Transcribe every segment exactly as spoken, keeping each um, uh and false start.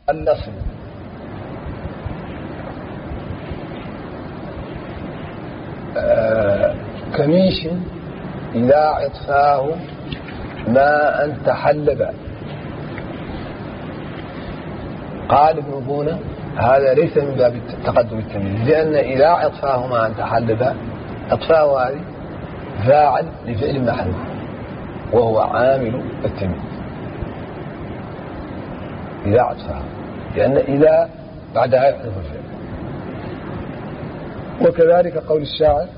النصب آه كميش إذا عطفاه ماء تحلب. قال ابن بونة هذا ليس من باب التقدم التمييز، لأن إذا عطفاه ماء تحلب عطفاه هذه فاعل لفعل محذوف وهو عامل التمييز إذا عطفاه، لأن إذا بعدها يحذف الفعل. وكذلك قول الشاعر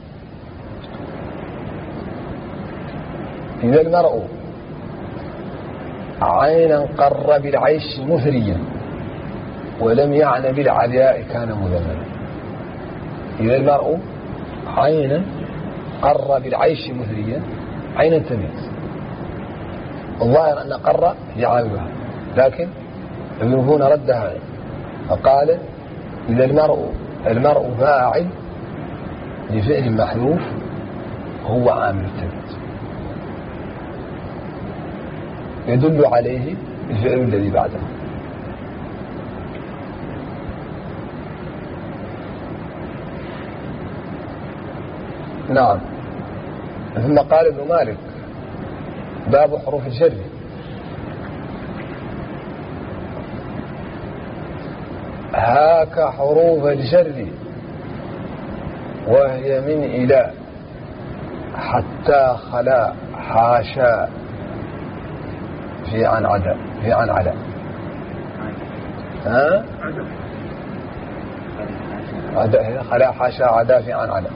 إذا المرء عينا قر بالعيش مثريا ولم يعن بالعلياء كان مذمما. إذا المرء عينا قر بالعيش مثريا، عينا تمييز، الظاهر أن قر يعاملها، لكن ابن هنا ردها فقال إذا المرء المرء فاعل لفعل محذوف هو عامل التمييز يدل عليه الفعل الذي بعده. نعم. ثم قال ابن مالك باب حروف الجر هاك حروف الجر وهي من إلى حتى خلا حاشا في عن عدا في عن عدا ها عدا خلا حاشا عدا في عن عدا.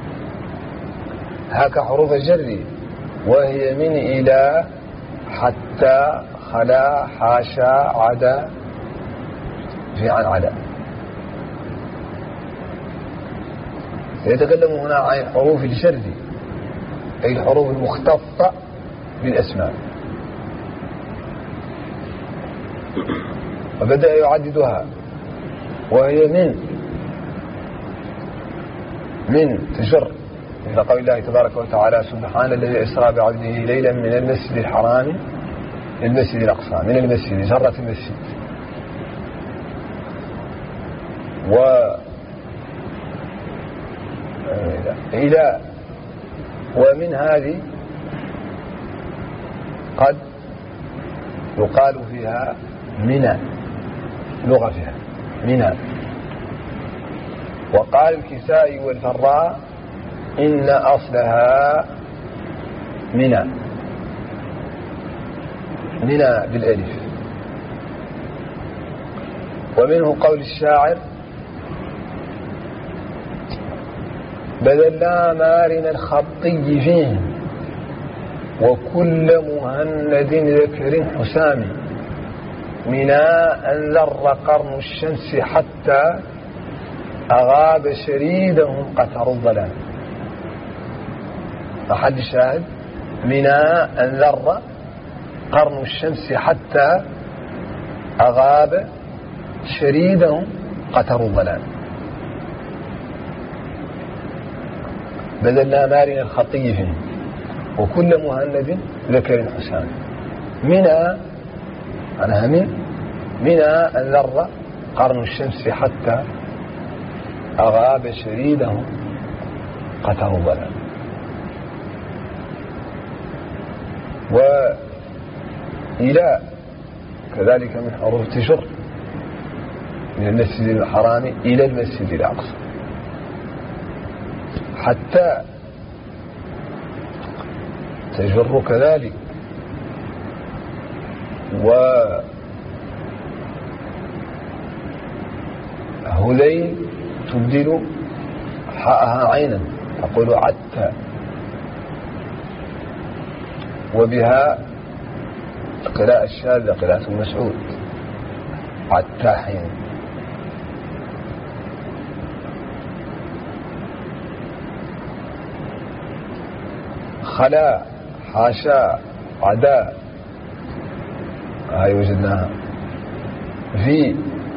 هاك حروف الجر وهي من إلى حتى خلا حاشا عدا في عن عدا. يتكلم هنا عن حروف الجر أي الحروف المختصة بالأسماء، وبدأ يعددها وهي من من تجر إلى قول الله تبارك وتعالى سبحان الذي أسرى بعبده ليلا من المسجد الحرام للمسجد الأقصى، من المسجد جرة المسجد. و إلى ومن هذه قد يقال فيها منى، لغة فيها منى. وقال الكسائي والفراء إن أصلها منى، منى بالألف. ومنه قول الشاعر بذلنا مارن الخطي فيه وكل مهند ذكر حسام مناء ذر قرن الشمس حتى أغاب شريدهم قتر الظلام. محل الشاهد مناء ذر قرن الشمس حتى أغاب شريدهم قتر الظلام. بذلنا مارن الخطي فيه وكل مهند ذكر حسام. منى عنها من منى أن ذر قرن الشمس حتى أغاب شريدهم قتر الظلام. وإلى كذلك من حروف تجر من المسجد الحرام إلى المسجد الأقصى. حتى تجر كذلك. وهذيل تبدل حاءها عينا تقول عتى، وبها قراءة الشاذة قراءة مسعود عتى حين. خلا حاشا عدا هاي وجدناها. في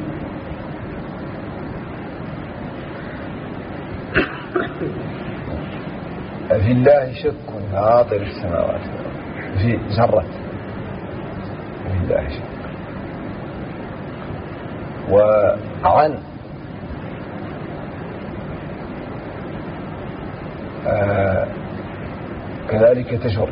في الله شك فاطر السماوات في جرت في الله شك. وعن آه كذلك تجر،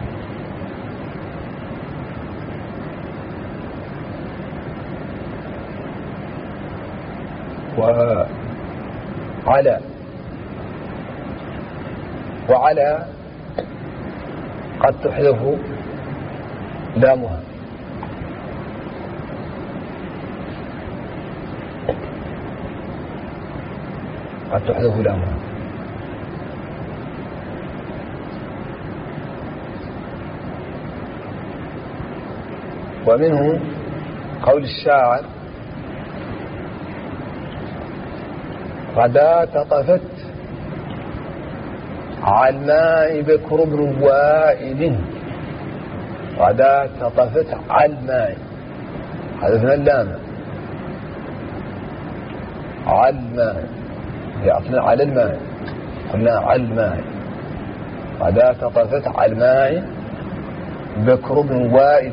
وعلى وعلى قد تحذف لامها، قد تحذف لامها. ومنه قول الشاعر: غدا تطفت على الماء بكر بن وائل. غدا تطفت على الماء، حذفنا اللام، على الماء، أصلا على الماء، قلنا على الماء. غدا تطفت على الماء بكر بن وائل،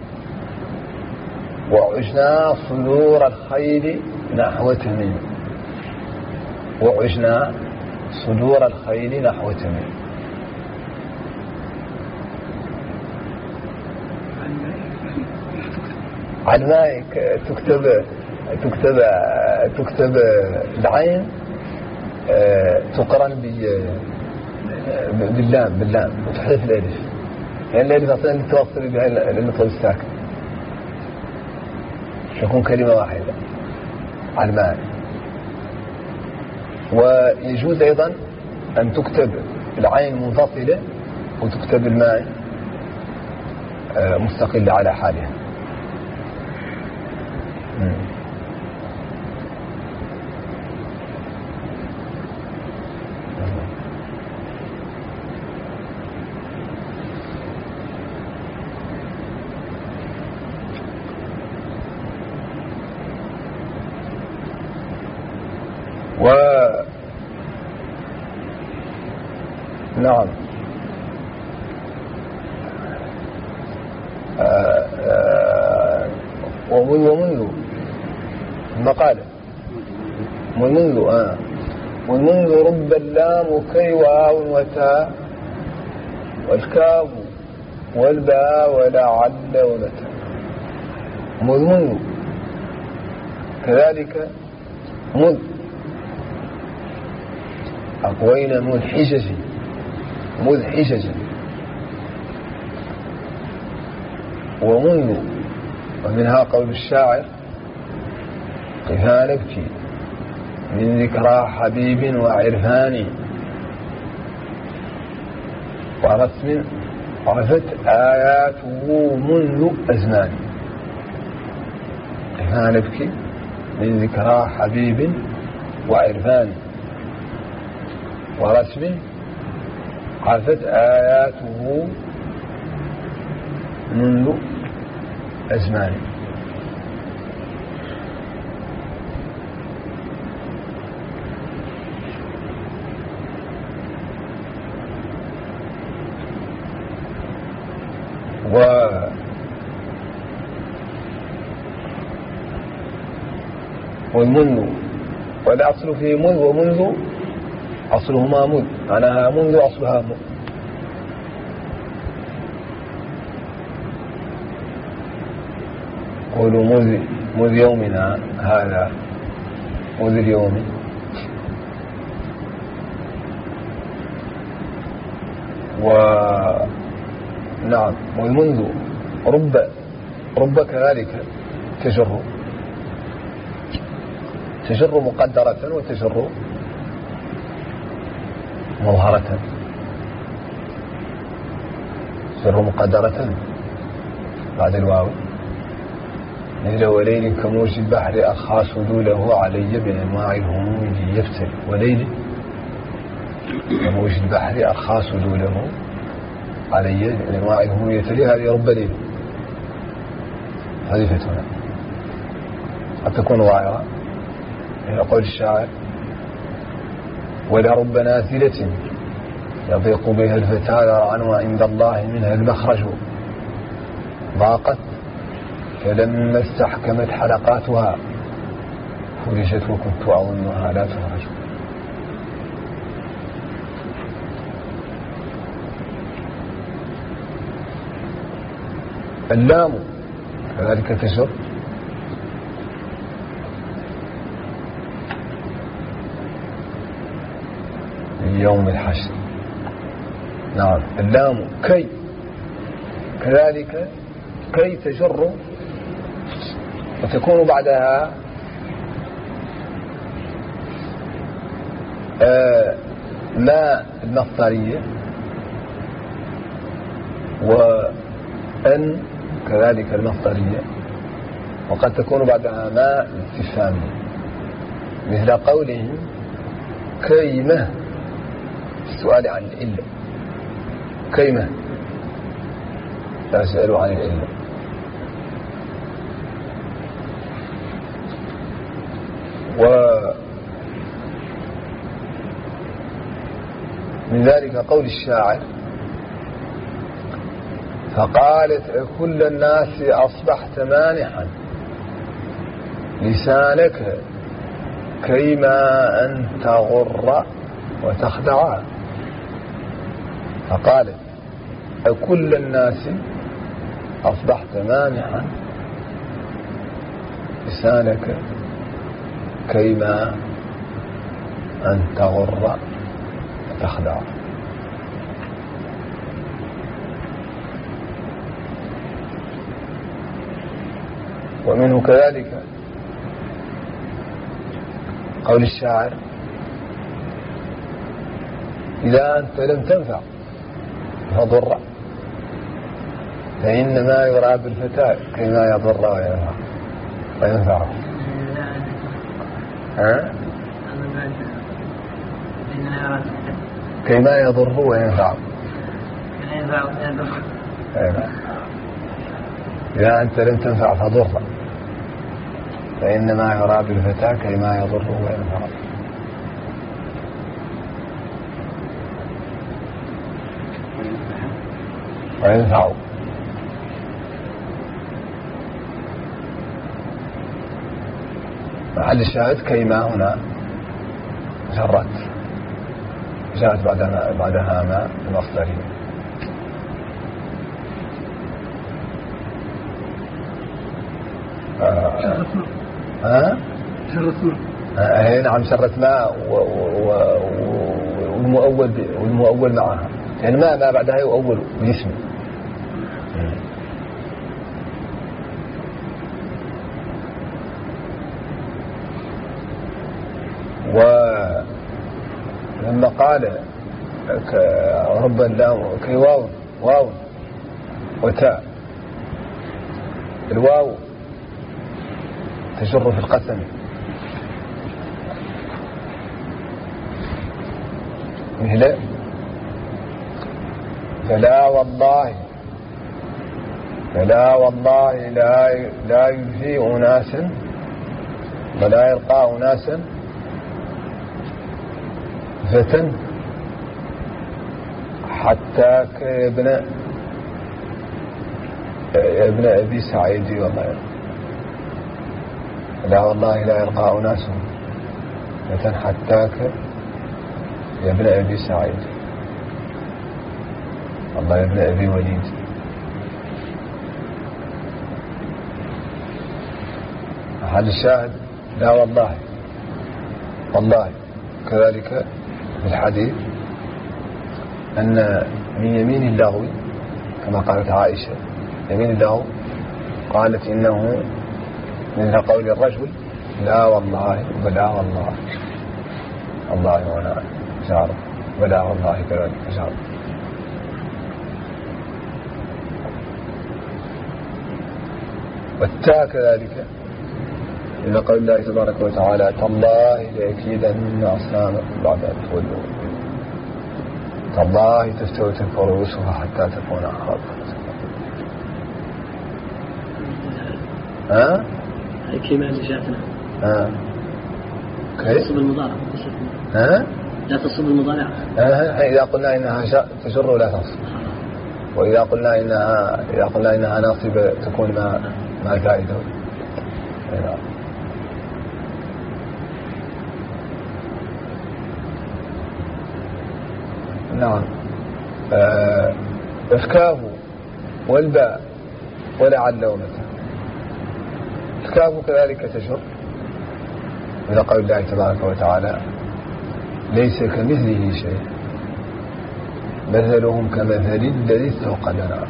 وعشنا صدور الخيل نحو تميم. وعشنا صدور الخيل نحو تميم. على الماء تكتب تكتب تكتب العين تقرن باللام باللام وتحذف الالف، يعني الالف اصلا توصل بها للنطق الساكن، تكون كلمه واحده على الماء. ويجوز ايضا ان تكتب العين منفصله وتكتب الماء مستقله على حالها. و نعم ومنذ المقالة ومنذ آه ومنذ رب اللام كي واو وتاء والكاف والباء ولعل ومتى. منذ كذلك مذ أقوينا منحجج مذحجج. ومنذ ومنها قول الشاعر: قفا نبكي من ذكرى حبيب وعرفان ورسم عرفت آياته منذ أزمان. قفا نبكي من ذكرى حبيب وعرفان ورسم عرفت آياته منذ أزمان. و والمنذ والأصل في منذ ومنذ أصلهما منذ، أنا منذ أصلها منذ. قولوا مذ مذ يومنا هذا، مذ اليوم. ونعم والمنذ رب رب كذلك تجر تجر مقدرة وتجر مظهرة. تجر مقدرة بعد الواو مثل وليل كموج البحر أخا سدوله علي بأنواع الهموم يفتل. وليل كموج البحر أخا سدوله علي بأنواع الهموم يفتل. هذه رب ليل حذفتنا قد تكون ظاهرة إلى قول الشاعر: ولرب نازلة يضيق بها الفتى ذرعا وعند الله منها المخرج ضاقت فلما استحكمت حلقاتها فرشت وكنت أظنها لا تخرج. اللام كذلك تجر يوم الحشر. نعم اللام كي كذلك كي تجر وتكون بعدها آه ما المصدرية وأن كذلك المصدرية وقد تكون بعدها ما الاستفهامية مثل قولهم كيمة السؤال عن العلة كيمة لا سألوا عن العلة. ومن ذلك قول الشاعر فقالت كل الناس أصبحت مانحا لسانك كيما أن تغر وتخدع. فقالت كل الناس أصبحت مانحا لسانك كيما أن تغر وتخدع. ومنه كذلك قول الشاعر إذا أنت لم تنفع فضر فإنما يرى بالفتاة كما يضر وينفع وينفعه. ها؟ كما يضر وينفع. إذا أنت لم تنفع فضر فإنما يرى بالفتاة كما يضر وينفع. وينفع محل الشاهد كيما هنا جرت جاءت بعدها بعدها ما المصدرية. آه. ها؟ شرت آه نعم شرت ما والمؤول والمؤول معها يعني ما ما بعدها يؤول باسم. ولما قال رب اللام كي واو واو وتاء الواو تجر في القسم مثل فلا والله فلا والله لا لا يجزي أناسا ولا يلقى أناسا فتن حتى كابن ابن أبي سعيد والله لا والله لا يلقى أناس فتن حتى يا ابن أبي سعيد الله يا ابن أبي وليد. محل الشاهد لا والله والله. كذلك في الحديث أن من يمين اللغو كما قالت عائشة يمين اللغو قالت إنه من قول الرجل لا والله بلا والله الله وانا شعر بلا والله كذلك شعر. والتاء كذلك إن قول الله تبارك وتعالى تالله لأكيدن أصنامكم بعد أن تولوا تالله تفتوي تكبر رؤوسها حتى تكون أخاف. ها؟ كما جاءتنا. ها؟ كيف؟ تصب المضارع. ها؟ لا تصب المضارع. ها؟ إذا قلنا إنها تجر ولا تصب. وإذا قلنا إنها إذا قلنا إنها ناصبة تكون ما ما زائدة. نعم. آه الكاف والباء ولعل ومتى. الكاف كذلك تجر إلى قول الله تبارك وتعالى ليس كمثله شيء مثلهم كمثل الذي استوقد نارا.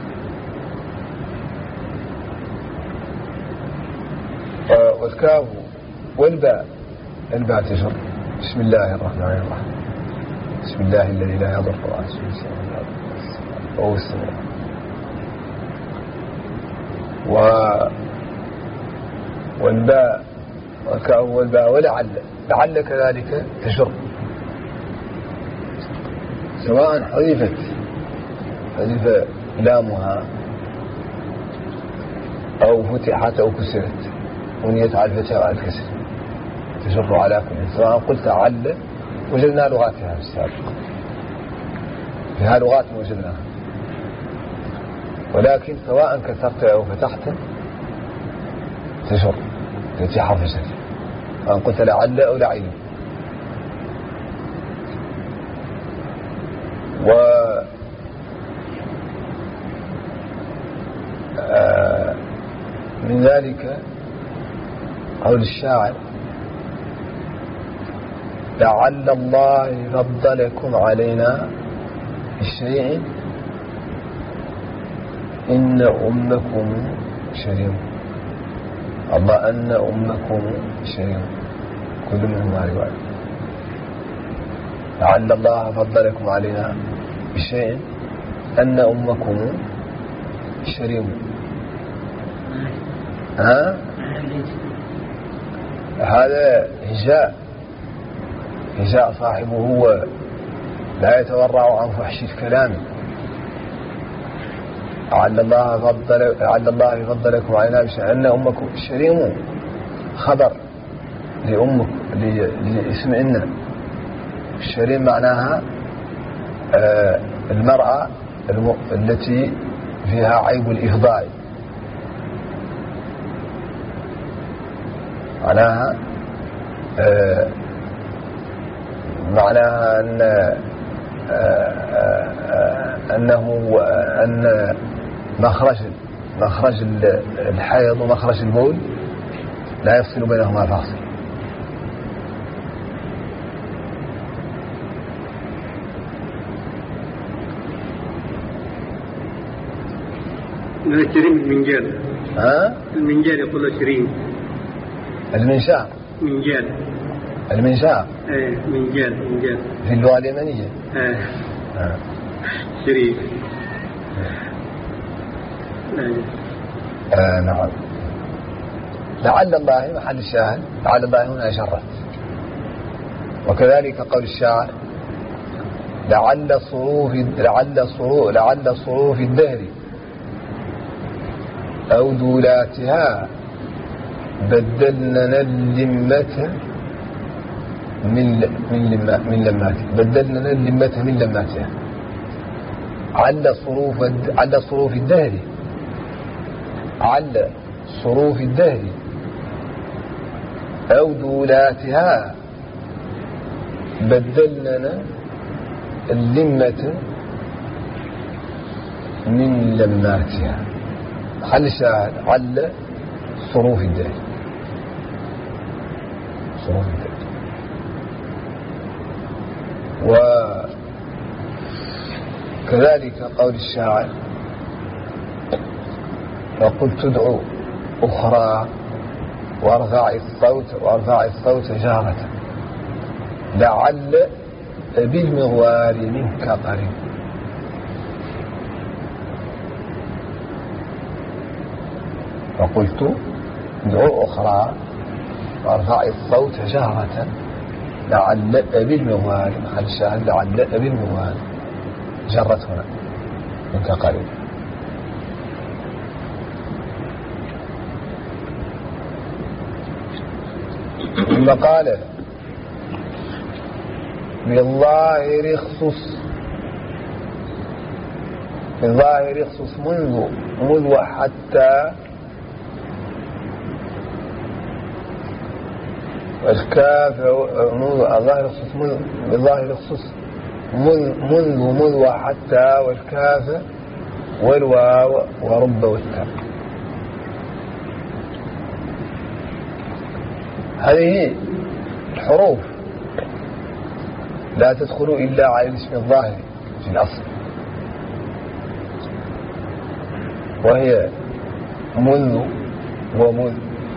والكاف والباء الباء تجر بسم الله الرحمن الرحيم بسم الله الذي لا يضر مع اسمه شيء وهو السميع. و والباء والكاف والباء ولعل لعل كذلك تجر سواء حذفت حذف لامها أو فتحت أو كسرت ونيت على الفتح وعلى الكسر تجر على كل. سواء قلت عل وجدنا لغاتها في السابق فيها لغات وجدناها، ولكن سواء كسرت أو فتحت تجر تأتي حرف جر. سواء قلت لعل أو لعل. و من ذلك قول الشاعر لعل الله فضلكم علينا بشيء إن أمكم شريم. الله أن أمكم شريم كل منهما رواية. لعل الله فضلكم علينا بشيء أن أمكم شريم. ها؟ هذا هجاء هجاء صاحبه هو لا يتورع عن فحش الكلام. لعل الله فضل لعل الله فضلكم علينا بشيء أن أمكم شريم خبر لأمك لاسم إن. الشريم معناها آه المرأة التي فيها عيب الإفضاع. معناها آه معناها أن آه آه أنه أن مخرج مخرج الحيض ومخرج البول لا يفصل بينهما فاصل. شريم المنجال. ها؟ المنجال يقول شريم. المنشار. منجال. المنشار. ايه منجال منجال. في اللغة اليمنية. ايه. آه. شريم. آه نعم. لعل الله محل الشاهد لعل الله هنا شرت. وكذلك قول الشاعر لعل صروف لعل صروف لعل صروف الدهر أو دولاتها بدلنا اللمة من من لما من لماتها بدلنا اللمة من لماتها. عل صروف عل صروف الدهر عل صروف الدهر أو دولاتها بدلنا اللمة من لماتها. حل الشاهد عل صروف الدهر صروف الدهر. وكذلك قول الشاعر فقلت ادعو أخرى وارفع الصوت وارفع الصوت جارة لعل بالمغوار منك قريب. فقلت ادعو أخرى وارفع الصوت جارة لعل بالمغوار محل الشاهد لعل بالمغوار جرت هنا منك قريب. ثم قال بالظاهر اخصص بالظاهر اخصص منذ منذ حتى الكاف الظاهر اخصص منذ بالظاهر اخصص منذ منذ وحتى والكاف والواو ورب والتاء. هذه الحروف لا تدخل إلا على الاسم الظاهر في الأصل، وهي منذ ومذ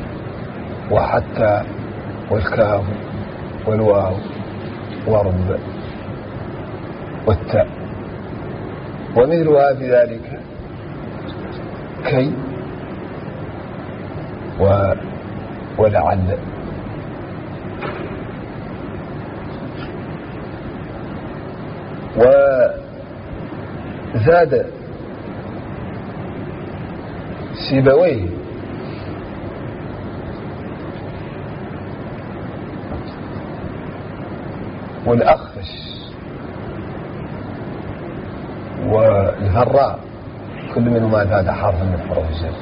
وحتى والكاف والواو ورب والتاء. ومثلها في ذلك كي و ولعل. وزاد سيبويه والأخفش والفراء كل منهما زاد حرفا من حروف الجر.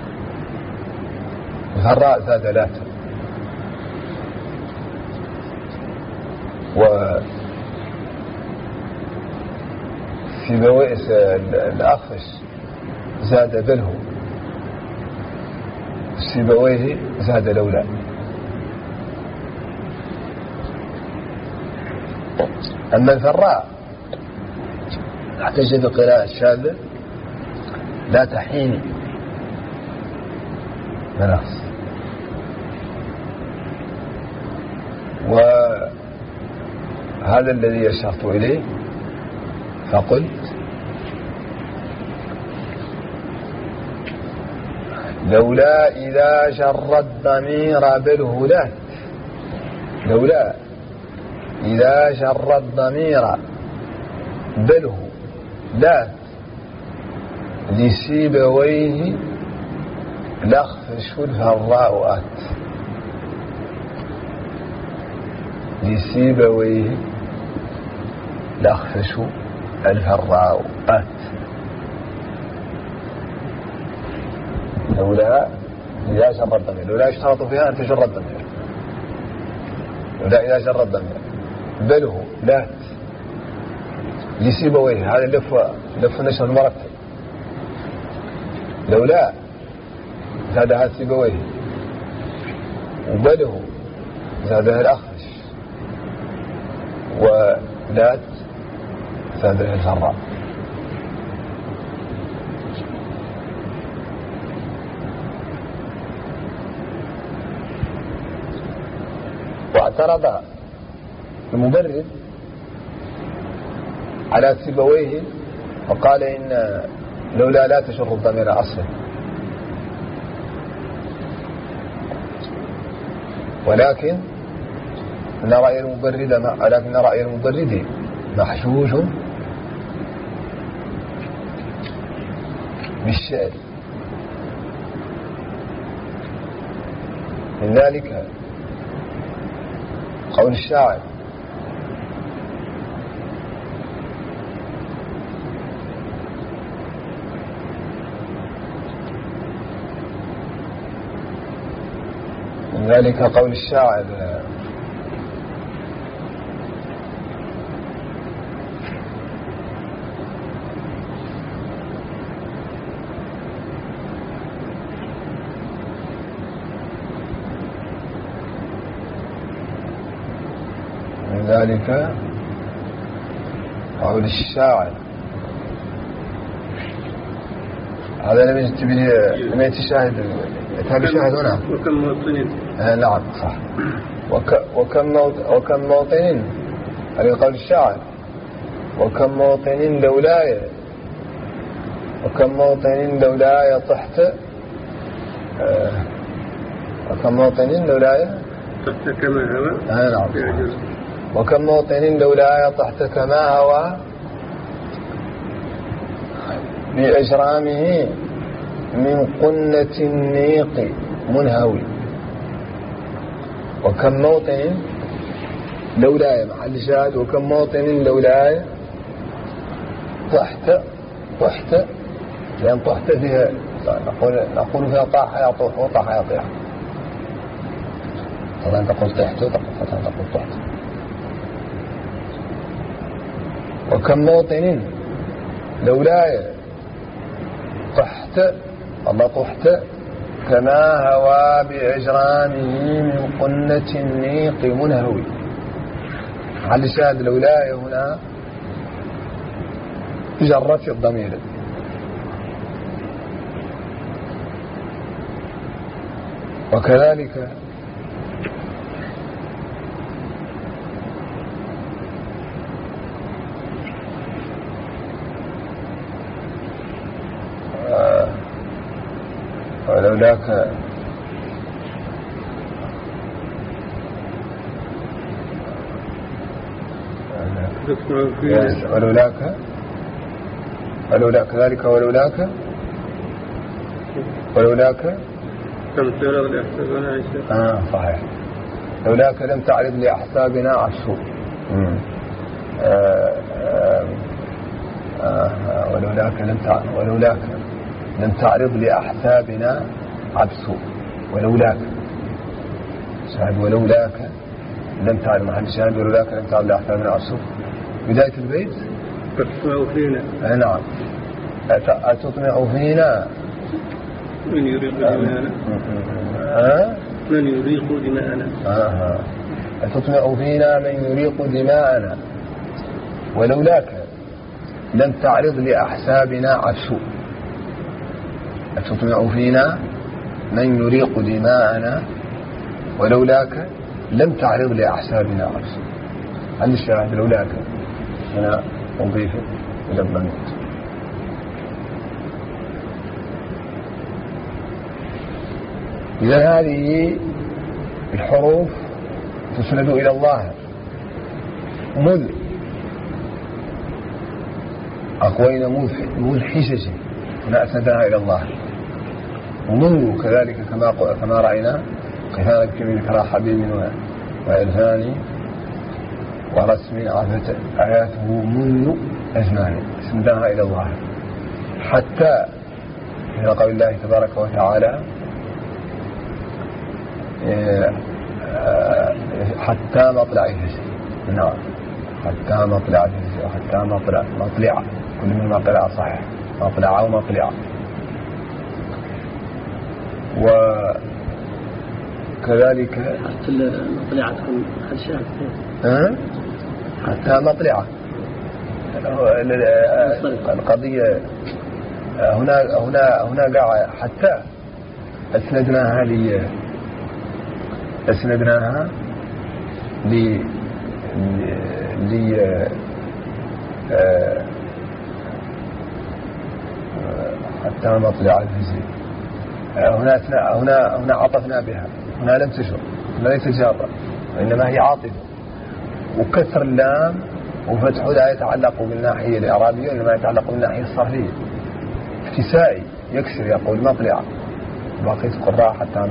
الفراء زاد لا، و سيبويه الأخفش زاد بله، سيبويه زاد لولا. أما الفراء احتج بقراءة الشاذة لا تحيني مناص. وهذا الذي أشرت إليه، فقلت لولا إذا جر الضمير بالهدى، لولا إذا جر الضمير بله لا لسيبويه لخفش الفراء أت، لسيبويه لخفش الفراء أت. لولا إذا جر الضمير، لولا يشترط فيها أن تجر الضمير، لولا إذا جر الضمير بله لا لسيبويه، هذا لف لف نشر المرتب. لولا زادها سيبويه، وبله زادها الأخفش، ولات زادها الفراء. واعترض المبرد على سيبويه وقال إن لولا لا تجر الضمير أصلا، ولكن إن رأي المبرد ولكن رأي المبرد محشوش بالشعر. من ذلك قول الشاعر: من ذلك قول الشاعر: من ذلك قول الشاعر، هذا لم يجد به، لم يتشاهد، هذا شاهد هنا. وكم موطن. آه نعم صح. وك وكم موط وكم موطن، هذا قول الشاعر: وكم موطن لولاي، وكم موطن لولاي طحت، آه وكم موطن لولاي طحت كما هوى. آه نعم. وكم موطن لولاي طحت كما هوى بأجرامه من قنة النيق منهوي. وكم موطن لولاي محل شاهد، وكم موطن لولاي طحت، طحت لأن طحت فيها نقول نقول فيها طاح يطوح وطاح يطيح، طبعا تقول طحت وطبعا تقول طحت. وكم موطن لولاي طحت الله طحت كما هوى بإجرامه من قنة النيق منهوي. على الشاهد لولاي هنا جرت الضمير. وكذلك ولولاك ولولاك ولولاك كذلك ولولاك ولولاك لم تعرض لأحسابنا عيسى. آه صحيح. لولاك لم تعرض لأحسابنا عشو. آه آه آه ولولاك لم تعرض ولولاك لم تعرض لأحسابنا عبسو. ولولاك شاهد ولولاك لم تعرض محل شاهد ولولاك لم تعرض لأحسابنا عبسو. بداية البيت تطمع فينا. آه نعم. أتطمع فينا من يريق دماءنا. آه؟ من يريق دماءنا. آه. أتطمع فينا من يريق دماءنا. ولولاك لم تعرض لأحسابنا عبسو. أتطمع فينا من يريق دماءنا ولولاك لم تعرض لأحسابنا عبسو. عند الشاهد لولاك هنا أضيف إلى الضمير. إذا هذه الحروف تسند إلى الله مذ أقوين مذ حشش هنا أسندها إلى الله. ومنذ كذلك كما كما رأينا قفالك من ذكرى حبيب وإرفان ورسم عرفت آياته منذ أزمان أسندها إلى الله حتى إلى قول الله تبارك وتعالى حتى مطلع الفجر. نعم حتى مطلع الفجر حتى مطلع مطلع كل من مطلع صحيح مطلع أو مطلع. وكذلك حتى المطلعة تكون حشاة حتى مطلع. القضية هنا هنا هنا قاعد حتى أسندنا هذه أسندناها ل ل حتى مطلع الفجر. هنا هنا هنا عطفنا بها. هنا لم تشر هنا ليس جارة وإنما هي عاطفة. وكسر اللام وفتح لا يتعلق بالناحية الإعرابية وإنما يتعلق بالناحية الصرفية. اكتسائي يكسر يقول مطلع. باقي القراء حتى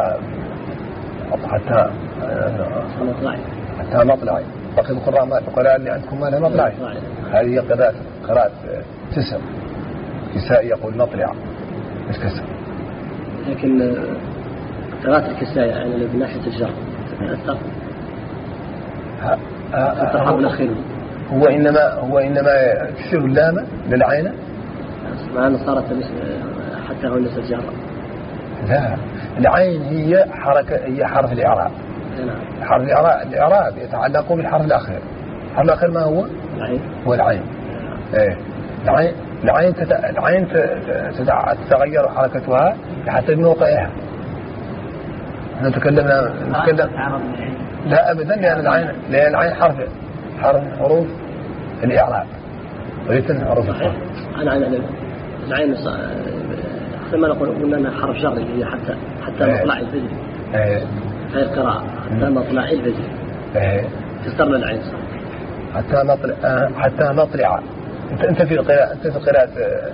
حتى مطلعي حتى مطلعي. باقي القراء ما القراء اللي عندكم ما لها مطلعي. هذه قراءة قراءة تسع. كسائي يقول مطلع مش كسر. لكن قراءة الكسائي يعني من ناحية الجر تتأثر تتحول الأخير. هو إنما هو إنما تكسر اللام للعين. مع أن صارت حتى هو نفس الجر. لا العين هي حركة هي حرف الإعراب. حرف الإعراب الإعراب يتعلق بالحرف الأخير. الحرف الأخير ما هو؟ العين. هو العين. إيه العين العين تت... العين تتغير حركتها حتى بموقعها. احنا تكلمنا نتكلم لا أبدا لأن العين لأن العين حرف حرف حروف الإعراب وليس حروف الصرف. العين العين ما نقول قلنا أنها حرف جر اللي هي حتى حتى مطلع الفجر. ايه هاي القراءة حتى مطلع الفجر. ايه تسترنا العين صح. حتى مطلع حتى مطلع. انت انت في القراءة انت في قراءة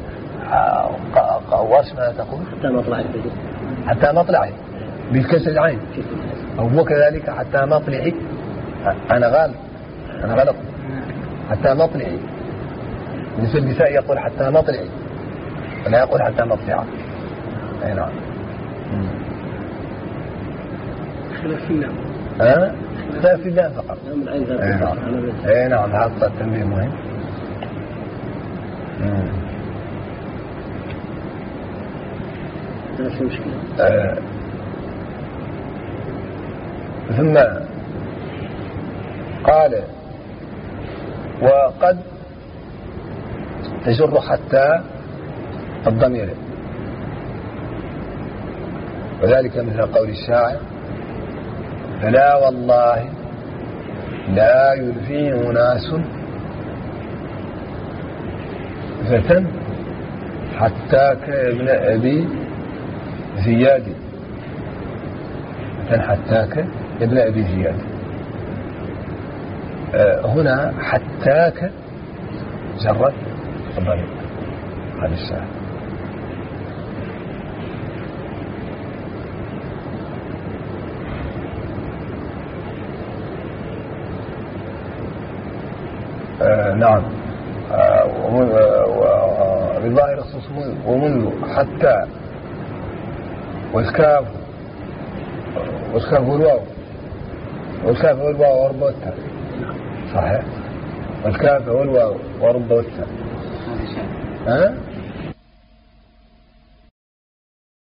قواس ما تقول حتى مطلع الفجر. حتى مطلعي بالكسر العين. أو هو كذلك حتى مطلعي. أنا غلط أنا غلط حتى مطلعي. مثل النساء يقول حتى مطلعي ولا يقول حتى مطلع. أي نعم. خلاف في اللام. ها؟ خلاف في اللام فقط. نعم العين ذات. أي نعم. أي نعم هذا التنبيه مهم. هذا في مشكلة. آه. ثم قال وقد تجر حتى الضمير، وذلك مثل قول الشاعر: فلا والله لا يلفي أناس فتى حتاك ابن أبي زياد، فتى حتاك ابن أبي زياد. آه هنا حتاك جرت الضمير، هذا الشاعر. آه نعم. بظاهر الخصوص ومنذ حتى والكاف والكاف والواو والكاف والواو ورب والتاء، صحيح؟ والكاف والواو ورب والتاء. ها؟